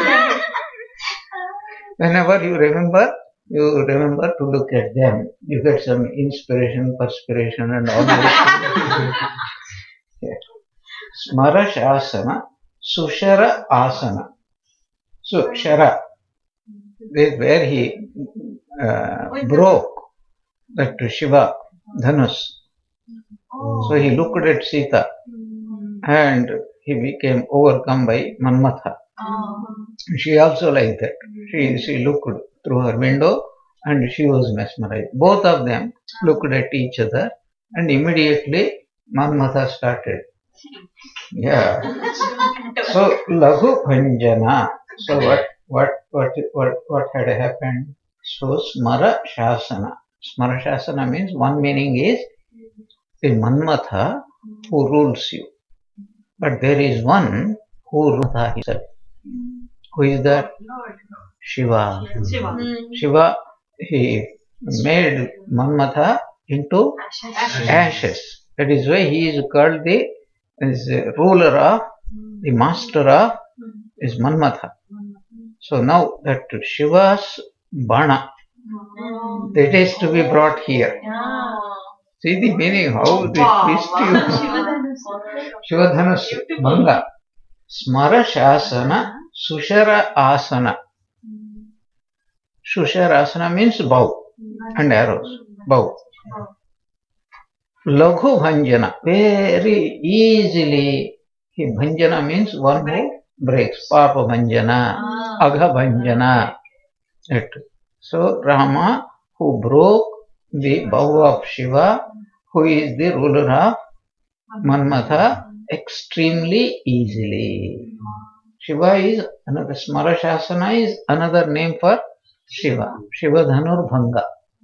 Whenever you remember, you remember to look at them. You get some inspiration, perspiration, and all this. Yeah. Smarashasana, Sushara Asana. So, Shara, where he uh, broke that Shiva Dhanus. So he looked at Sita and he became overcome by Manmatha. She also like that. She, she looked through her window and she was mesmerized. Both of them looked at each other and immediately Manmatha started. Yeah. So Laghu Bhanjana. So what what what what what had happened? So Smara Shasana. Smara Shasana means one meaning is the Manmatha who rules you. But there is one who rules himself. Who is that? Shiva. Shiva. Shiva, he made Manmatha into ashes. That is why he is called the is the ruler of, the master of is Manmatha. So now that Shiva's Bana, that is to be brought here. See the meaning, how the twist you. Shivadhanus, Banga. Smara Shasana, Sushara Asana. Sushara Asana means bow and arrows. Bow. Laghu Bhanjana, very easily. He Bhanjana means one who breaks. Papa Bhanjana, Agha Bhanjana. So Rama, who broke the bow of Shiva, who is the ruler of Manmatha, extremely easily. Shiva is another, Smara Shasana is another name for Shiva. Shiva Dhanur Bhanga.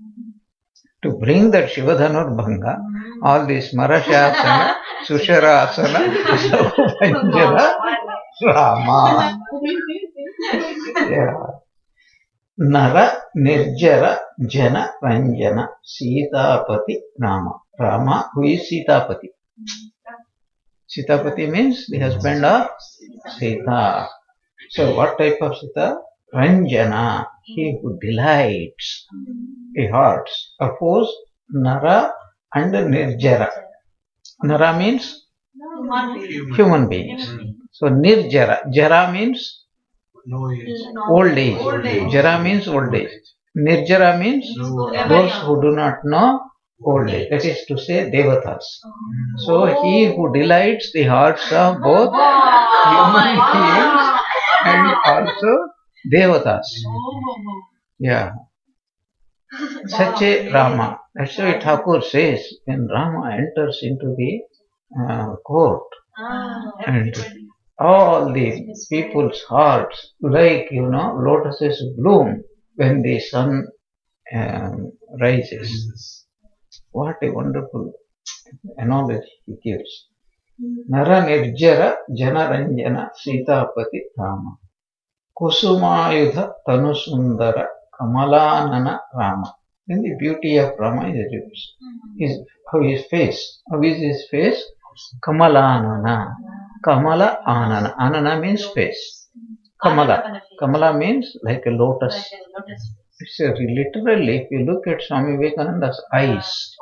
To bring that Shiva Dhanur Bhanga, all this Smara Shasana, Sushara Asana, Bhanjana, Rama. Yeah. Nara Nirjara Jana Ranjana Sitapati Rama. Rama, who is Sitapati? Sitapati means the husband of Sita. So what type of Sita? Ranjana, he who delights the hearts. Oppose Nara and Nirjara. Nara means human beings. So Nirjara. Jara means No age. old age. Old age. Jara means old age. Nirjara means No. those who do not know old age. That is to say, Devatas. So he who delights the hearts of both human beings and also Devatas. Yeah. Such a Rama. That's why Thakur says, when Rama enters into the uh, court and all the people's hearts, like, you know, lotuses bloom when the sun um, rises. What a wonderful analogy he gives. Nara Nirjara Jana Ranjana Sitapati Rama. Kusumayudha Tanusundara Kamalanana Rama. Then the beauty of Rama is reduced. His, how his face. How is his face? Kamalanana. Kamala Anana. Anana means face. Kamala. Kamala means like a lotus. It's a, literally, if you look at Swami Vivekananda's eyes,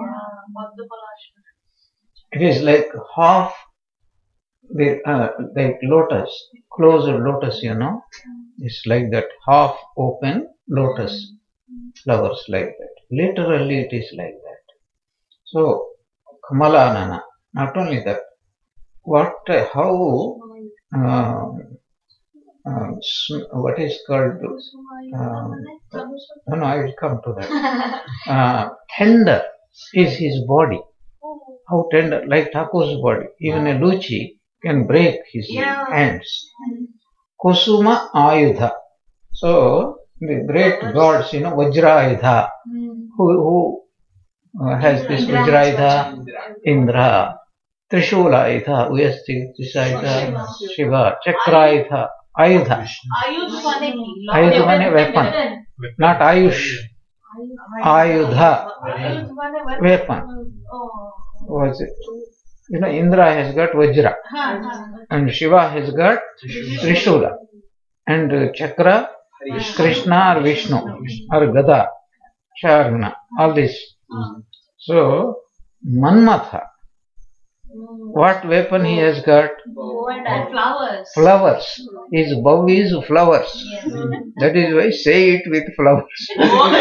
it is like half the uh, like lotus, closed lotus, you know. It's like that half open lotus flowers like that. Literally, it is like that. So, Kamalanana. Not only that, what, how uh, uh, what is called, um, no, no, I will come to that. Uh, tender is his body. How tender, like Thakur's body. Even a Luchi can break his Yeah. hands. Kusuma Ayudha. So, the great gods, you know, Vajrayudha, who, who uh, has this Vajrayudha? Indra. Trishula-ayudha, who has the Trishayudha? Shiva. Chakra-ayudha, Ayudha. Ayush mane ki? Ayush mane weapon. Not Ayush. Ayudha, Ayush mane weapon. Oh. Was it? You know, Indra has got Vajra. Huh, huh. And Shiva has got Trishula. And uh, Chakra, Krishna or Vishnu or Gada, Shargana, all this. So, Manmatha, what weapon he has got? Oh, and uh, flowers. Flowers. His bow is flowers. Yes. That is why say it with flowers.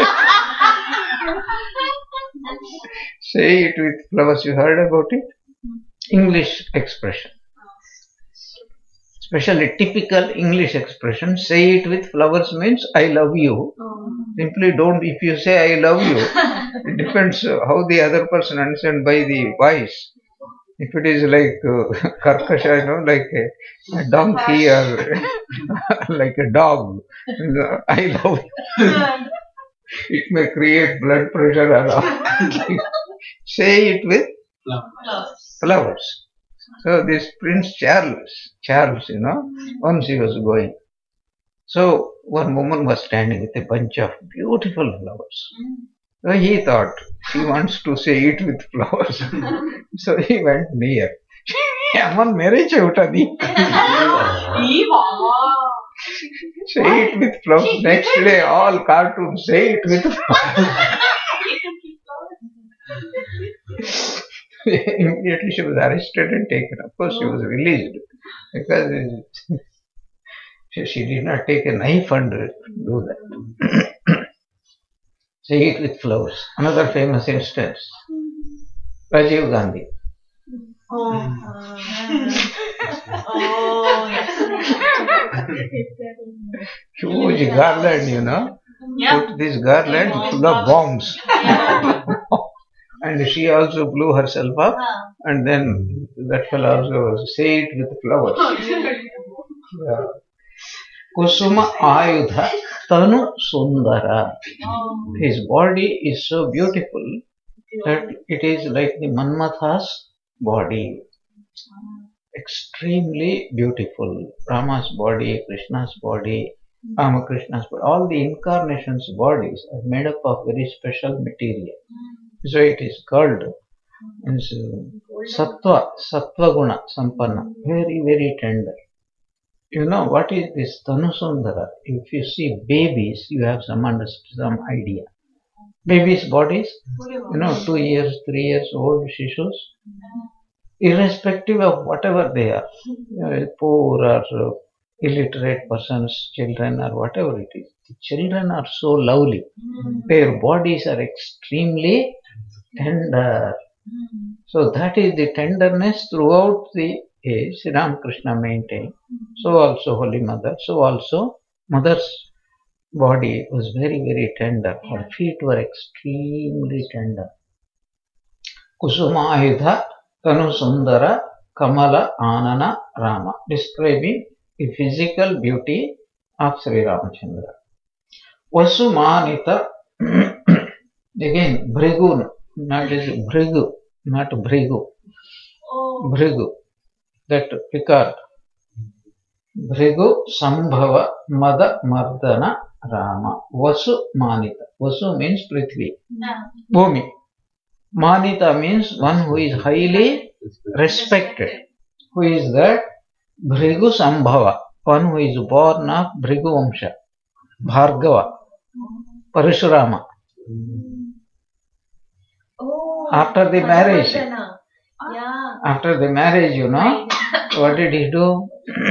Say it with flowers. You heard about it? English expression. Especially typical English expression. Say it with flowers means I love you. Oh. Simply don't, if you say I love you, it depends how the other person understands by the voice. If it is like uh, karkasha, you know, like a, a donkey or like a dog, I love you. It may create blood pressure around. Say it with Flowers. flowers. So this Prince Charles, Charles, you know, once he was going. So one woman was standing with a bunch of beautiful flowers. So he thought she wants to say it with flowers. So he went near. Aman mere cheuta di. Say it with flowers. Next day all cartoons say it with flowers. Immediately she was arrested and taken. Of course, she was released because she, she did not take a knife and do that. Say it with flowers. Another famous instance, Rajiv Gandhi. Oh, oh, yes. Huge garland, you know. Yeah. Put this garland full of bombs. Yeah. And she also blew herself up. Huh. And then that fellow also say it with flowers. Yeah. Kusuma Ayudha Tanu Sundara. Oh. His body is so beautiful that it is like the Manmatha's body. Extremely beautiful. Rama's body, Krishna's body, Ramakrishna's body. All the incarnations' bodies are made up of very special material. So it is called is, uh, Sattva, Sattva Guna Sampanna. Very, very tender. You know what is this Tanusundara? If you see babies, you have some understand, some idea. Babies' bodies, you know, two years, three years old shishus, irrespective of whatever they are, you know, poor or uh, illiterate persons, children or whatever it is, the children are so lovely. Their bodies are extremely tender. So that is the tenderness throughout the age Sri Ramakrishna maintained. So also Holy Mother, so also Mother's body was very, very tender. Her feet were extremely tender. Kusuma Ayudha Tanu Sundara Kamala Anana Rama, describing the physical beauty of Sri Ramachandra. Vasumanita, again Bhrigu, not is Bhrigu, not Bhrigu. Oh. Bhrigu, that Picard. Bhrigu Sambhava Mada Mardana Rama. Vasu Manita. Vasu means Prithvi. Yeah. Bhumi. Manita means one who is highly respected. Who is that? Bhrigu Sambhava. One who is born of Bhrigu Vamsha. Bhargava. Parashurama. Oh. After the marriage. Yeah. After the marriage, you know, what did he do?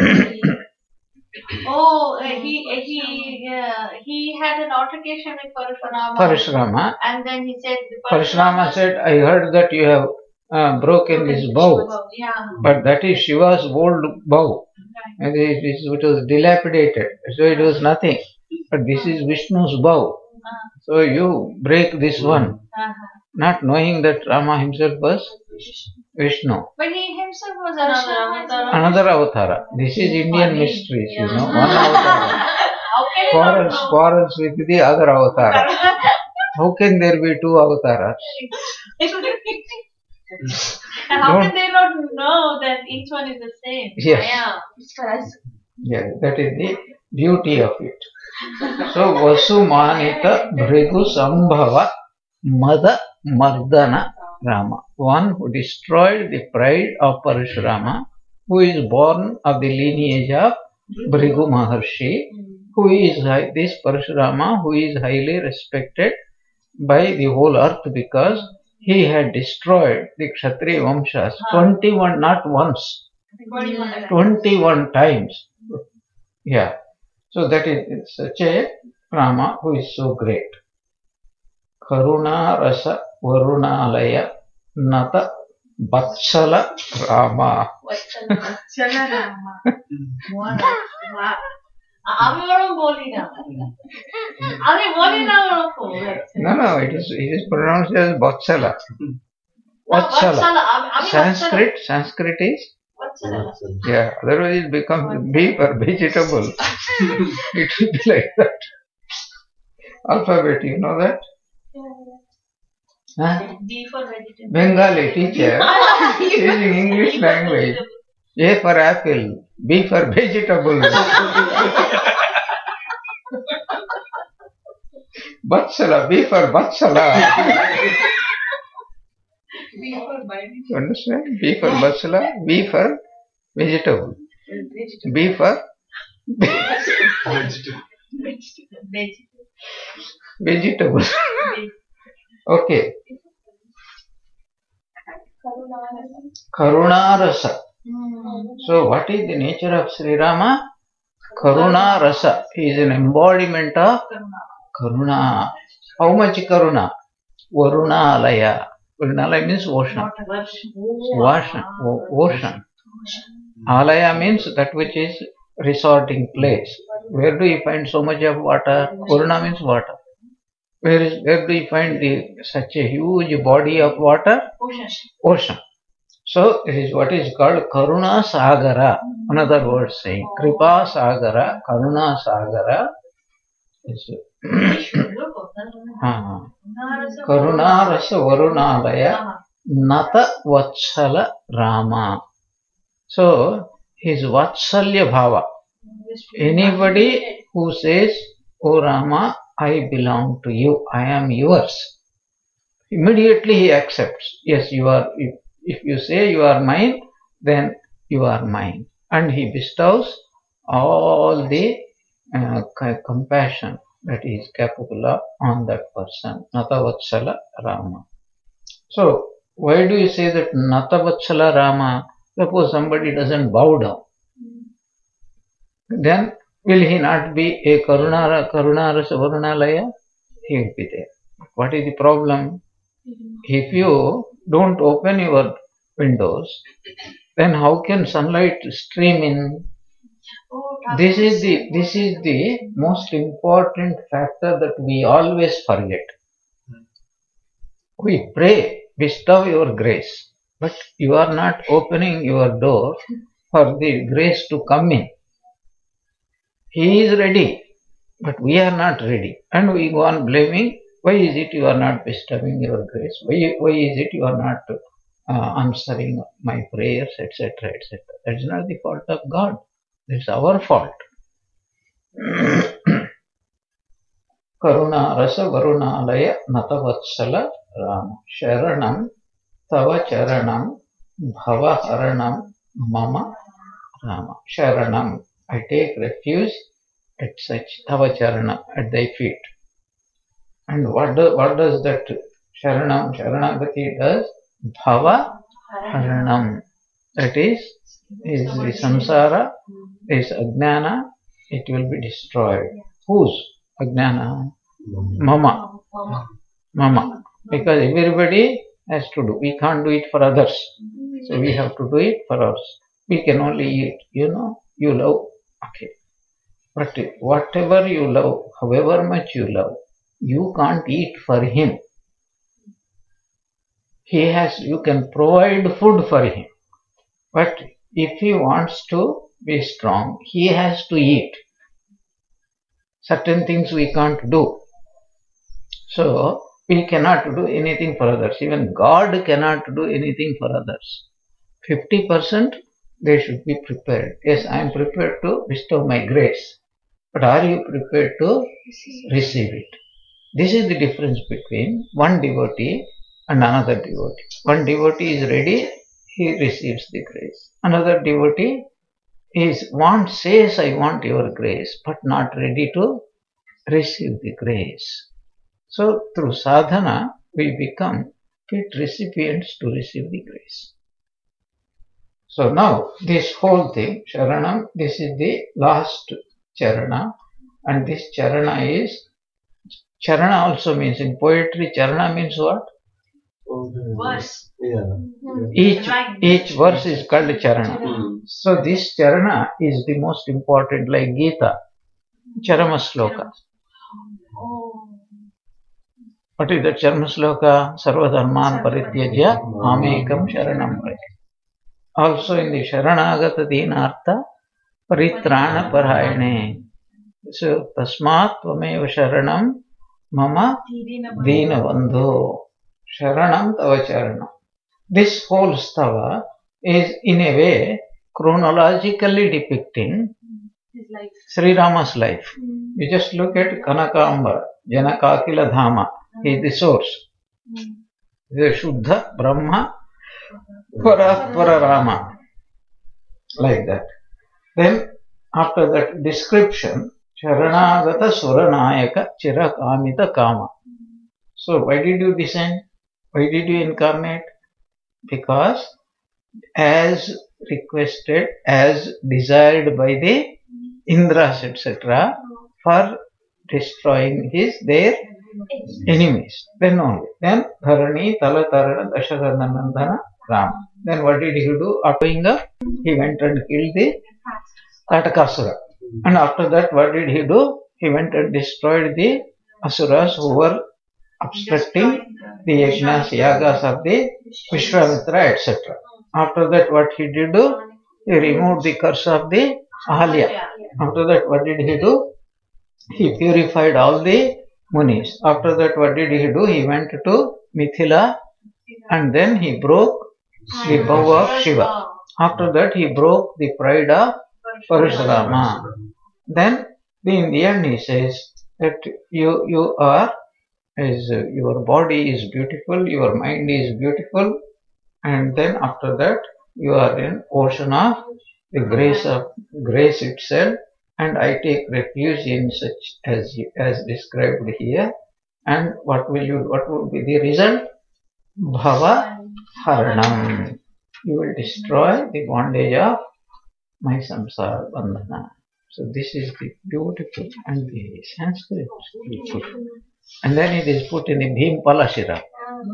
Oh, uh, he he uh, he had an altercation with Parashurama. Parashurama. And then he said, Parashurama said, I heard that you have uh, broken this bow. Yeah. But that is Shiva's old bow. And it, is, it was dilapidated, so it was nothing. But this is Vishnu's bow. So you break this one, not knowing that Rama himself was Vishnu. But he himself was another avatar. Another avatara. This is Indian mysteries, you know. One avatara How can you not quarrels, know? quarrels with the other avatara. How can there be two avatars? And how Don't- can they not know that each one is the same? Yes. Yeah. It's for us. Yeah, that is the beauty of it. So Vasumanita Bhrigu Sambhava Mada Mardana Rama, one who destroyed the pride of Parashurama, who is born of the lineage of Bhrigu Maharshi, who is hi- this Parashurama, who is highly respected by the whole earth because he had destroyed the Kshatriya Vamshas twenty-one, not once, twenty-one times. Yeah. So that is such a Rama who is so great. Karuna Rasa Varunalaya Nata Vatsala Rama. আমি বরং বলি না আমি বলি না ওরকম No, no, it is it is pronounced as Vatsala. Vatsala. আমি আমি Sanskrit, Sanskrit is yeah. Otherwise it becomes beef or vegetable. It will be like that. Alphabet, you know that? Huh? D for vegetable. Bengali teacher using English language. A for apple, B for vegetable. Vatsala, B for Vatsala. D for binding. You understand? B for Vatsala, V for vegetable. B for vegetable. Okay. Karuna Rasa. So what is the nature of Sri Rama? Karuna Rasa. He is an embodiment of Karuna. How much Karuna? Varuna Alaya. Varuna Alaya means ocean. Ocean. O- ocean. Alaya means that which is resorting place. Where do you find so much of water? Karuna means water. Where is where do you find the such a huge body of water? Ocean. So this is what is called Karuna Sagara. Another word saying Kripa Sagara, Karuna Sagara. Is, uh, Karuna Rasa Varunalaya Nata Vatsala Rama. So his Vatsalya Bhava. Anybody who says, "Oh Rama, I belong to you, I am yours," immediately he accepts. Yes, you are. If, if you say you are mine, then you are mine, and he bestows all the uh, compassion that he is capable of on that person. Natavatsala Rama. So why do you say that Natavatsala Rama? Suppose somebody doesn't bow down, then will he not be a Karunara Karunarasa Varunalaya? He will be there. What is the problem? If you don't open your windows, then how can sunlight stream in? This is the this is the most important factor that we always forget. We pray, bestow your grace, but you are not opening your door for the grace to come in. He is ready, but we are not ready, and we go on blaming. Why is it you are not bestowing your grace? Why, why is it you are not uh, answering my prayers, et cetera, et cetera. That is not the fault of God. It's our fault. Karuna Rasa Varunalaya Natavatsala Rama Sharanam Tava Charanam Bhava Haranam Mama Rama. Sharanam. I take refuge at such Tava Charanam, at thy feet. And what, do, what does that Sharanam, Sharanagati does? Bhava Haranam. That is, is the samsara, is ajnana, it will be destroyed. Whose ajnana? Mama. Mama. Because everybody has to do. We can't do it for others. So we have to do it for us. We can only eat, you know. you love, okay. But whatever you love, however much you love, you can't eat for him. He has, you can provide food for him. But if he wants to be strong, he has to eat. Certain things we can't do. So, we cannot do anything for others. Even God cannot do anything for others. fifty percent they should be prepared. Yes, I am prepared to bestow my grace. But are you prepared to receive it? This is the difference between one devotee and another devotee. One devotee is ready, he receives the grace. Another devotee is wants, says, I want your grace, but not ready to receive the grace. So through sadhana, we become fit recipients to receive the grace. So now this whole thing, Sharanam, this is the last charana, and this charana is, charana also means, in poetry, charana means what? Verse. Yeah. Each, each verse is called charana. Mm. So this charana is the most important, like Gita, Charama Sloka. Oh. What is that Charama Sloka? Sarvadharman Parityajya Mamekam Sharanam Vraja. Also in the Sharanagata Dinartha Paritrana Parayane. So Tasmat Tvameva Sharanam Mama Dina Bandhu. Sharanam Tava Charanam. This whole stava is in a way chronologically depicting His life. Sri Rama's life. Mm. You just look at Kanakamba, Janakakila Dhama, he is the source. Mm. The Shuddha Brahma Parapara Rama. Like that. Then after that description, Sharanagata Suranayaka Chirakamita Kama. So why did you descend? Why did you incarnate? Because as requested, as desired by the Indras, et cetera, for destroying his their enemies. Then only. Then Dharani, Talatarana, Dasharanandana, Rama. Then what did he do? After he went and killed the Katakasura. And after that, what did he do? He went and destroyed the Asuras who were obstructing the yajnas, yagas of the Vishwamitra, et cetera. After that, what he did do? He removed the curse of the Ahalya. After that, what did he do? He purified all the Munis. After that, what did he do? He went to Mithila and then he broke the bow of Shiva. After that, he broke the pride of Parashurama. Then, in the end, he says that you, you are, is uh, your body is beautiful, your mind is beautiful, and then after that, you are in ocean of the grace of grace itself, and I take refuge in such as as described here. And what will you? What will be the result? Bhava Haranam. You will destroy the bondage of my samsara bandhana. So this is the beautiful, and the Sanskrit is beautiful. And then it is put in the Bhim Palashira.